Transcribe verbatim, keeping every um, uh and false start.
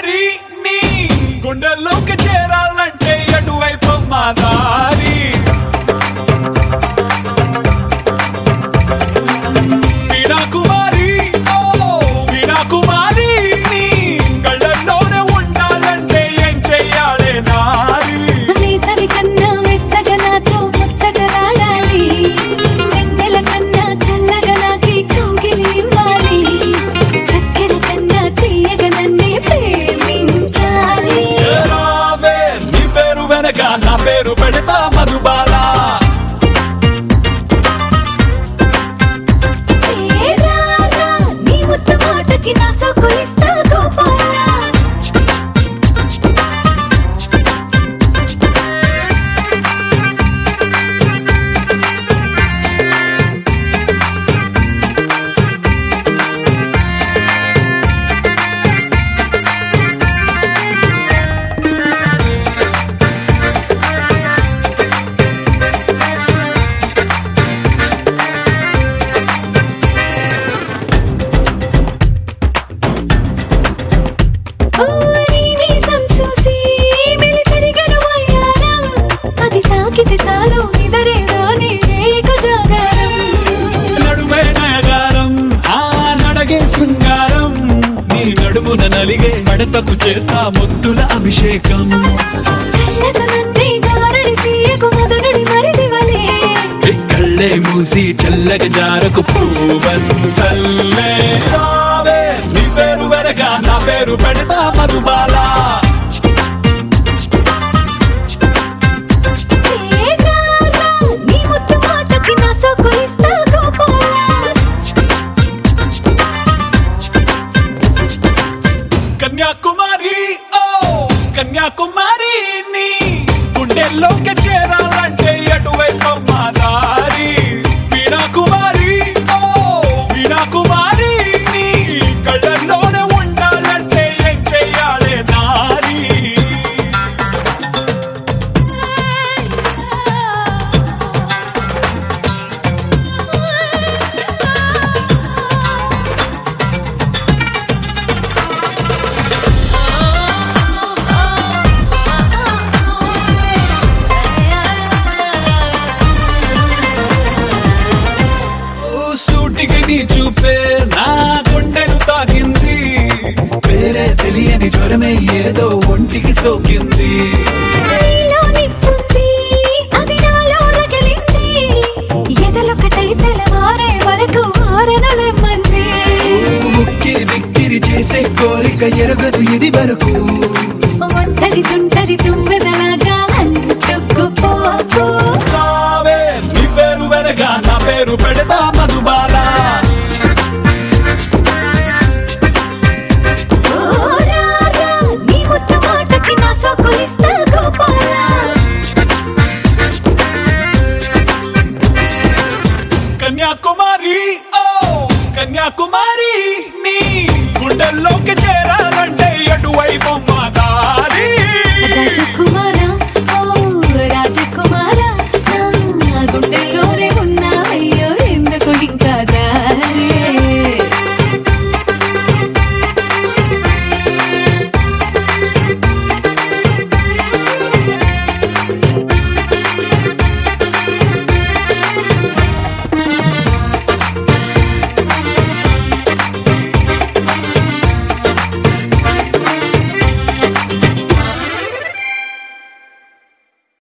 కన్యాకుమారి నీ గుండెల్లోకి చేరాలంటే ఎటువైపు మా దారి వీణా కుమారి ఓ వీణా కుమారి నీ కళ్ళల్లోనే ఉండాలంటే ఏం చెయ్యాలే నారి వేసవి కన్నా వెచ్చగా నాతో ముచ్చటలాడాలి వెన్నెల కన్నా చల్లగా నాకి కౌగిలి ఇవ్వాలి చక్కెర కన్నా తీయగా నన్నే ప్రేమించాలి రావే నీ పేరు వెనక నా పేరు పెడతా మధుబాల ఏ రారా నీ ముద్దు మాటకి నా సోకు ఇస్తా గోపాల ఓ నీ మీసం చూసి మెలితిరిగెను వయ్యారం అది తాకితే చాలు నిదరే రాని రేగు జాగారం నడుమే నయగారం ఆ నడగే శృంగారం నీ నడుమున నలిగే మడతకు చేస్తా ముద్దుల అభిషేకం కళ్ళతో నన్నే గారడి చేయకు మదనుడి మరిదివలే ఈ కళ్ళే మూసి చల్లగా జారకు పూవంతల్లే రావే నీ పేరు వెనక నా పేరు పెడతా మధుబాల ఏ రారా నీ ముద్దు మాటకి నా సోకు ఇస్తా గోపాల కన్యాకుమారి ఓ కన్యాకుమారి నీ గుండెల్లోకి చేరాలంటే ఎటువైపు మా దారి వీణా కుమారి ఓ వీణా కుమారి నీ కళ్ళల్లోనే ఉండాలంటే ఏం చెయ్యాలే నారి ఓ సూటికి నీ చూపే నా గుండెను తాకింది వేరే తెలియని జ్వరమే ఏదో ఒంటికి సోకింది నీలో నిప్పుంది అది నాలో రగిలింది ఎదలొకటై తెలవారే వరకు ఆరనలెమ్మంది ఉక్కిరి బిక్కిరి చేసే కోరిక ఎరగదు ఇది వరకు ఒంటరి తుంటరి తుమ్మెదలాగా అంటుకుపోకు రావే నీ పేరు వెనక నా పేరు పెడతా మధుబాల